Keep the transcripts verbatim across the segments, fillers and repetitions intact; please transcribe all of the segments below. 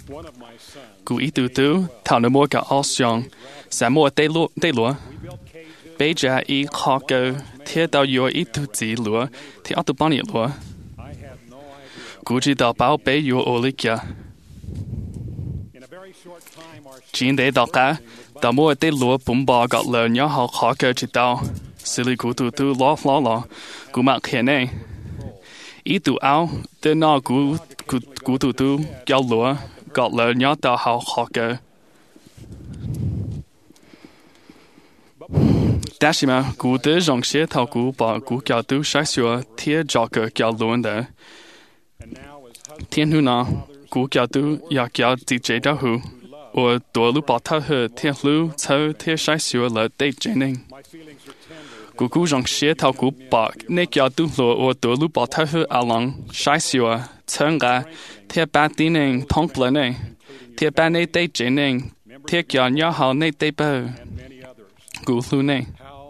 Cú ý tù tù, thảo nửa mua cả áo xiong, sẽ mua tê lúa, tê lúa. Bây giờ ý khó cơ, thế đạo yếu ý tù dì lúa, thì áo tù bán ý lúa. Cú chỉ đạo bảo bê yếu ô lý kia. Chính để đạo cả, đạo mua tê lúa bùm bò gọt lờ nhỏ họ khó cơ chỉ đạo. Xử lý cú tù tù ló ló ló, cú mặc khe này. Ý tù áo, tê nọ cú cú tù tù, kéo lúa, gọt lờ nhỏ đạo họ khó cơ. Đã xí mà, cú tê rong xế thảo cú bỏ cú kéo tù sáng xua thiết gió cơ kéo luôn đó. Thiên hư nọ, cú kéo tù ya kéo tì chế đau hư, và tổ lũ bỏ thao hư thiên lũ thao thiết sáng xua là tê chế nên. Cú cú rong xế thảo cú bỏ nê kéo tù lùa và tổ lũ bỏ thao hư à lòng sáng xua, thang gà, thiết ba tí nên thông bờ nên, thiết ba nê tê chế nên, thiết kéo nhỏ hào nê tê bờ. Cú lũ nên.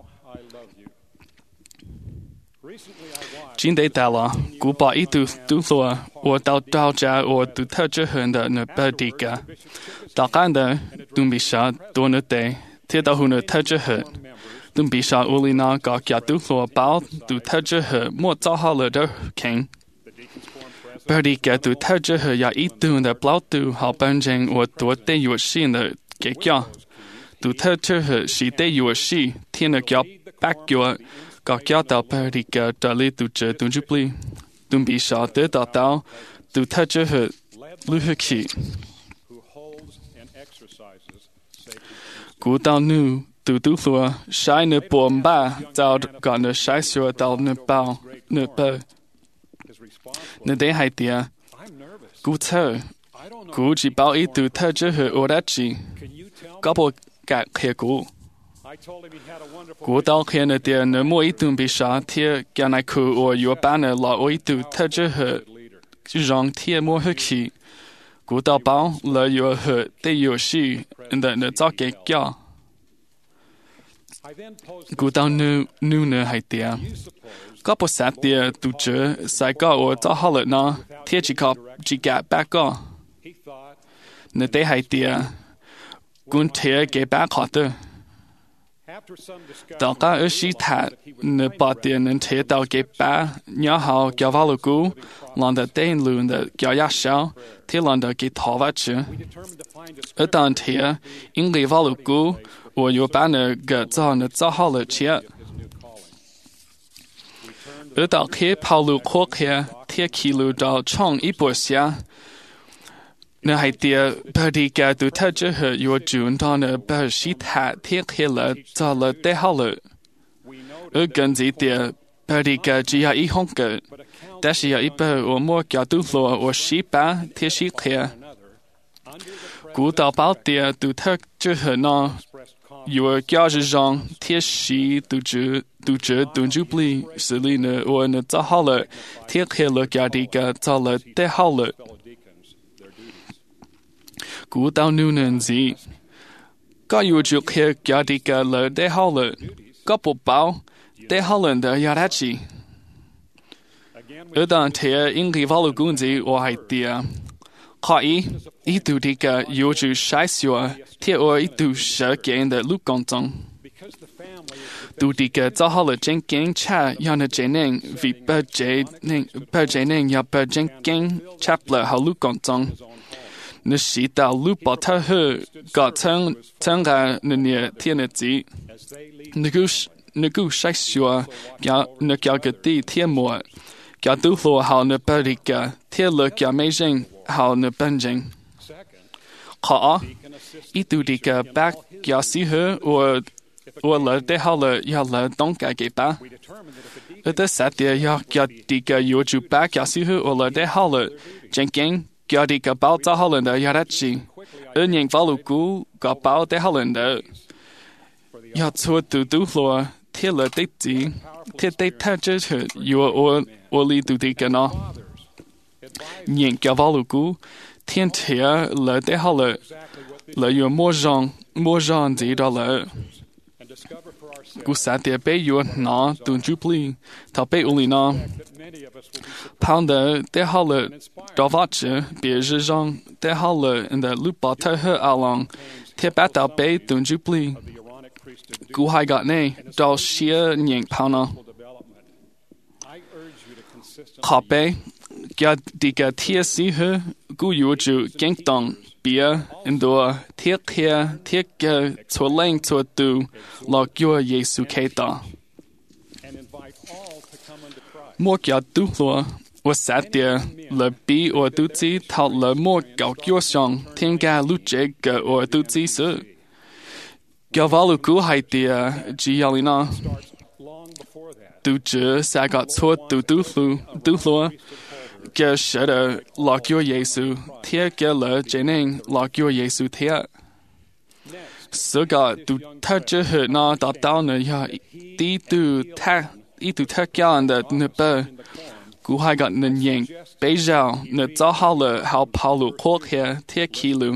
Chính để ta là, cú bỏ ý tù tù lùa, và đào đào trả và tù thao chế hơn đó nửa bờ đi cả. Đào gắn đó, tù bị xa tù nửa tê, thiết đào hù nửa thao chế hơn. Tù bị xa ưu lý nà gà kia tù lùa bảo tù thao chế hơn, mua giáo hạ lửa đó kênh. Bờ đi cả tù thao chế hơn ya ý tù nửa bảo tù hào bản trình và tù tê yếu xí nửa kế kia. Tù thao chế hơn xí tê yếu xí, thiên nửa kia bác yếu, gà kia đào bờ đi cả trả lý tù chế tù giúp lý. Tù bị xa tê đào đào, tù thao chế hơn lưu hư khí. Cú đào nụ, tù tù lùa, sai nửa bồm ba, đào gà nửa sai xua đào nửa bao, nửa bờ. Nửa đế hai tìa, cú thơ, cú chỉ bảo ý tù thơ chế hờ ô đá chỉ, có bộ gạc khía cú. Cú đào khía nửa tìa nửa mua ý tù bị xa thìa gà này cú ô yếu ba nửa lọ ô ý tù thơ chế hờ, rong thìa mua hư khí. Cú đào bảo là yếu hờ tê yếu xí, nửa nửa gió kế kia. Cú đào nụ nụ nửa hai tìa. Có bộ sát tìa tù chế, sai có ô gió hạ lợi nọ, thìa chỉ có chỉ gạ bác có. Nửa tê hai tìa, cũng thìa kế bác khó tơ. Đào cả ở xí thạ, nửa bà tìa nửa thìa đào kế bác, nhỏ hào kéo vào lũ cú, lòng đợt tên lùn đợt kéo yá xáo, thìa lòng đợt kế thỏ vát chứ. Ở đàn thìa, in lì vào lũ cú, và yếu bác nửa gỡ cho nửa gió hạ lợi chia. Ở đào khế phao lũ khô khế, thìa khí lũ đào chong ý bổ xia. Nửa hai tìa, bà đi gà tù thao chế hờ yếu dùn đào nửa bà xí thạ thìa khế lỡ cho lỡ tê hạ lợi. Ở gần dĩ tìa, bà đi gà chỉ là ý hông gỡ. Đã xí là ý bà ở mua gà tù lùa ở xí bà thìa xí khế. Cú đào bảo tìa tù thao chế hờ nọ, yếu gà rì rong thìa xí tù chế tù chế tù giúp lý xử lý nửa ở nửa cho hạ lợi, thìa khế lỡ gà đi gà cho lỡ tê hạ lợi. Cú đào nụ nền gì. Có yếu chụp khế gà đi gà lỡ tê hạ lợi. Có bộ bảo tê hạ lợi đỡ yá đá chi. Ở đàn thìa in ghi vào lũ gún gì ở hai tìa. Khó ý, ý tù đi gà yếu chụp sai xua, thìa ở ý tù sở kênh đỡ lúc gong tông. Tù đi gà cho hạ lợi chênh kênh cha yá nà chế nên vì bà chế nên bà chế nên yá bà chênh kênh cháp lỡ hào lúc gong tông. Nè xí đào lũ bỏ thao hư, gà thang thang gà nè nè thiên nè dĩ. Nè gu nè gu sai xua, gà nè gà gà tì thiên mùa. Gà tù lùa hào nè bà rì gà, thiên lỡ gà mê rinh, hào nè bần rinh. Khó, ý tù đi gà bác gà xí hư, và và lỡ tê hào lỡ yá lỡ đông gà gà bà. Ở đó sát tìa yá gà đi gà yếu chú bác gà xí hư, và lỡ tê hào lỡ, chênh kênh, gà đi gà bảo cho hạ lợi đỡ yá rát chi. Ở nhìn vào lũ cú, gà bảo tê hạ lợi đỡ. Yá chua tù tù lùa, thiết lỡ tê tí, thiết tê thả chế chở, yếu ô ô lý tù tì gà nó. Nhìn gà vào lũ cú, thiên thịa lỡ tê hạ lợi, lỡ yếu mua rong, mua rong gì đó lỡ. Cú sát tìa bê yếu nó tù giúp lý, thảo bê ưu lý nó. Pound tê hạ lợi 到发着别日上得好了的鲁巴特和阿郎，贴八到北顿住不离，古海个呢到些年跑呢，靠北。Gia diga tia si he gu yu ju geng dong bia endo tia kia tia ga to lang to tu lo gyo Yesu keta. Mo gia tu lo wa sat dia le bi or tu zi tao le mo gao gyo xiong tian ga lu je ga or tu zi se. Gia valu gu hai dia ji yalina. Tu je sa ga to tu tu lu tu lo. Gia sợ đỡ lo kêu Giêsu, thia gia lỡ chế nên lo kêu Giêsu thia. Sự gà tu thơ chế hệ nó đã đào nè ya đi tu thơ đi tu thơ gia anh đợt nè bơ. Cú hai gà nè nhện bây giờ nè giáo hào lỡ hào bảo lụ khóc hè thia kỳ lụ.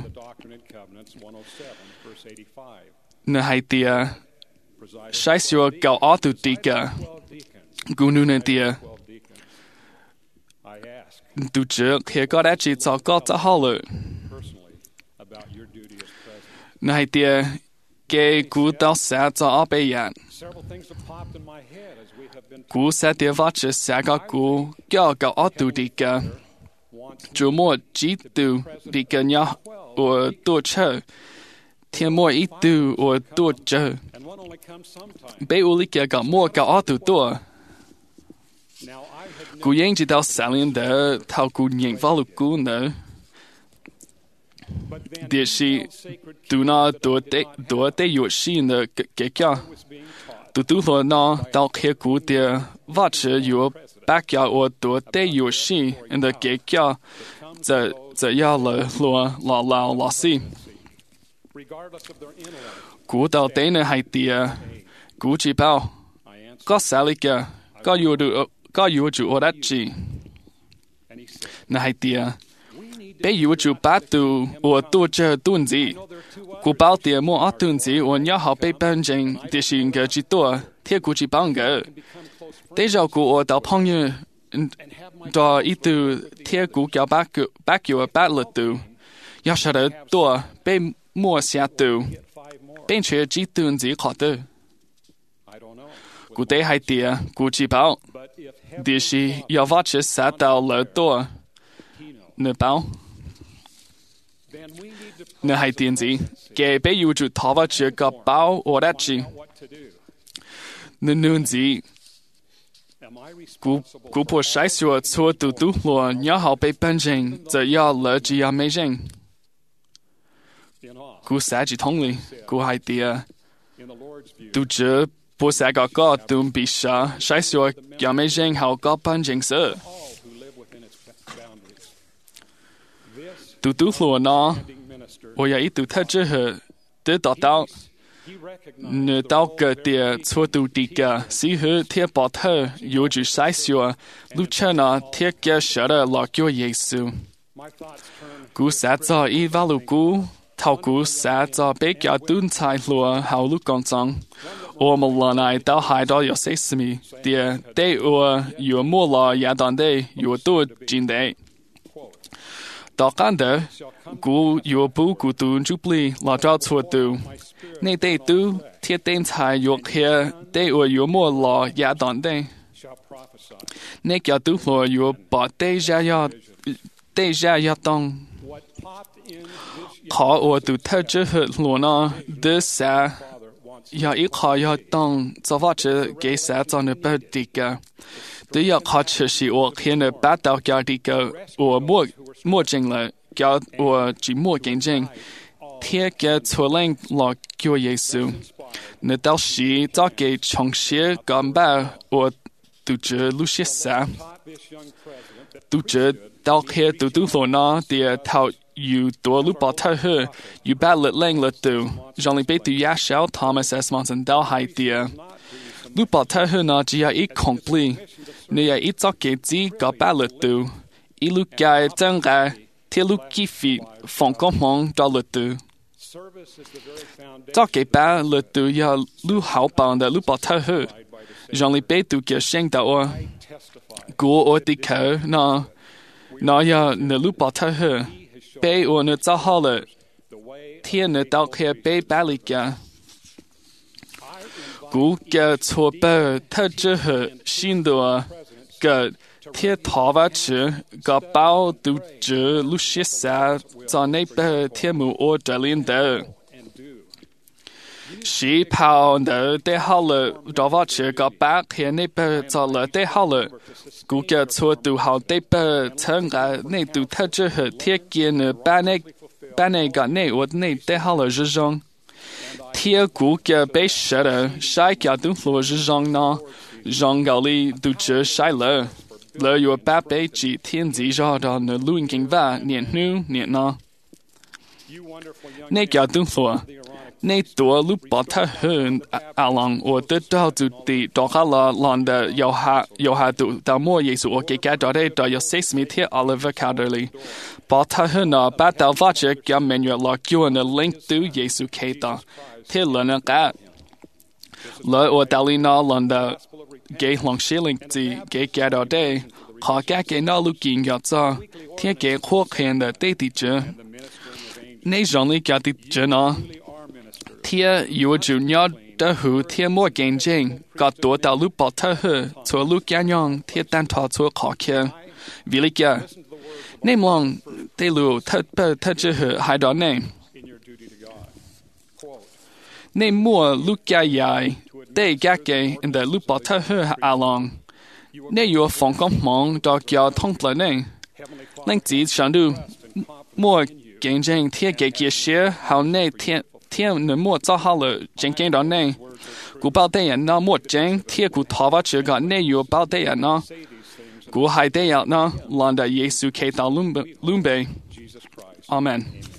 Nè hai tia sai xua gạo á tu tì gà. Cú nụ nè tia. Tu chưa khi có đã chỉ cho có cho họ了。那点给古到啥做阿贝样，古啥点发起啥个古，叫个阿杜的个，周末几度的个呀，我多车，天末一度我多车，被屋里个个莫个阿杜多。古人知道三年的，他古人发了古呢。但是，读那多得多得有些呢个个个，读读了呢，到开古的，或者有八个或多得有些的个个，这这样了了老老老些。古到底呢还的，古知道，个啥里个，个有的。ก็อยู่จู่อดัจจีนายเตียไปอยู่จู่ป้าตูอวตัวเจอตุนจีกูเป้าเตียมัวอัตุนจีวันยาหาไปเป็นจริงเดชิงเกจิตัวเทียกูจีบังเกเดจากูอดเอาพงยืดออีตูเทียกูเกี่ยวบักกูบักอยู่บักละตูยาชาเดตัวไปมัวเสียตูเป็นเชื่อจีตุนจีขอเตอกูได้ให้เตียกูจีเป้า但是要挖掘啥到了多，那包，那还电子，给被有住他挖掘个包我来去，那nun子，古古破晒说错嘟嘟罗，你好被本人，这要了只要没人，古啥子通哩，古还电，都这。不是个个都必须，谁说要没人好个本正事？嘟嘟说呢，我要一度特之后得到到，你到个的错度的个，是和贴包头有住谁说，路车呢贴个说的老叫耶稣，古啥子一瓦路古。透過寫咗比較短彩路後路講真，我們來來到海到有些什麼的，對我有莫了也當的有多真的。到間的，古有不古短就不離來找錯度，你對度鐵定才有些對我有莫了也當的，你叫度了有把對家要對家要當。ขออวดเธอจะเหตุหลวงเดือดแสอยากอีกขออยากต้องจะว่าจะเกษตรในประเทศก็เดี๋ยวขอเชื่อสิว่าเห็นแบบดาวการดีก็ว่ามั่วมั่วจริงเลยก็ว่าจีมั่วจริงจริงเทียก็ทั่วแรงหลอก叫耶稣ในตอนนี้จะเกิดช่องเสียกันบ้าว่าตัวเจอลุเสียสาตัวเจอ到黑嘟嘟罗那的头有多路巴特呵，有把勒冷了都，让你被对亚小 Thomas S. Monson 到海的。路巴特呵呢，只要一 complete， 你要一早给自己搞把了都，一路该整个铁路机费放光芒到了都。早给把了都要路好棒的路巴特呵，让你被对给想到我，过我的口呢。 那要那路巴特呵，被我那找好了，天那到开被巴里个。古个错别特质和新的个铁塔瓦车个包都这路些啥，在那边铁木我这里的。是跑的得好了，到瓦车个包开那边走了得好了，古个错都好得边参加那都特质和铁件呢，把那把那个那我那得好了日常。铁骨嘅被射的，晒嘅都落是让呢，让高里都这晒了，了有八百几天子绕到那路经吧，年nu年呢，那个都落，那多路把它很阿郎，我得到就地到下了浪的有下有下都到末耶稣我给个到的到有四十米铁 Oliver Cowdery。把他很呢，把到发觉个明月了，叫人 link 到耶稣基督，贴了那个，了我到里那浪的，给浪些 link 子，给个到的，好个给那路经个走，贴给火看的地地着，你让你个地着呢，贴有就鸟的后贴莫干净，个多到路把他呵，错路干样，贴单他错好看，为了个。你望地路特不特只係喺度呢？你莫路家嘢，地家嘅，人哋路把特去阿郎，你要放個網到叫通咗呢？你自上到莫競爭貼嘅嘅事，後你貼貼你莫做好了，正經到呢？古包地人那莫正貼古頭發這個，你要包地人呢？古海地人呢，浪得耶穌基督lumbe lumbe，阿門。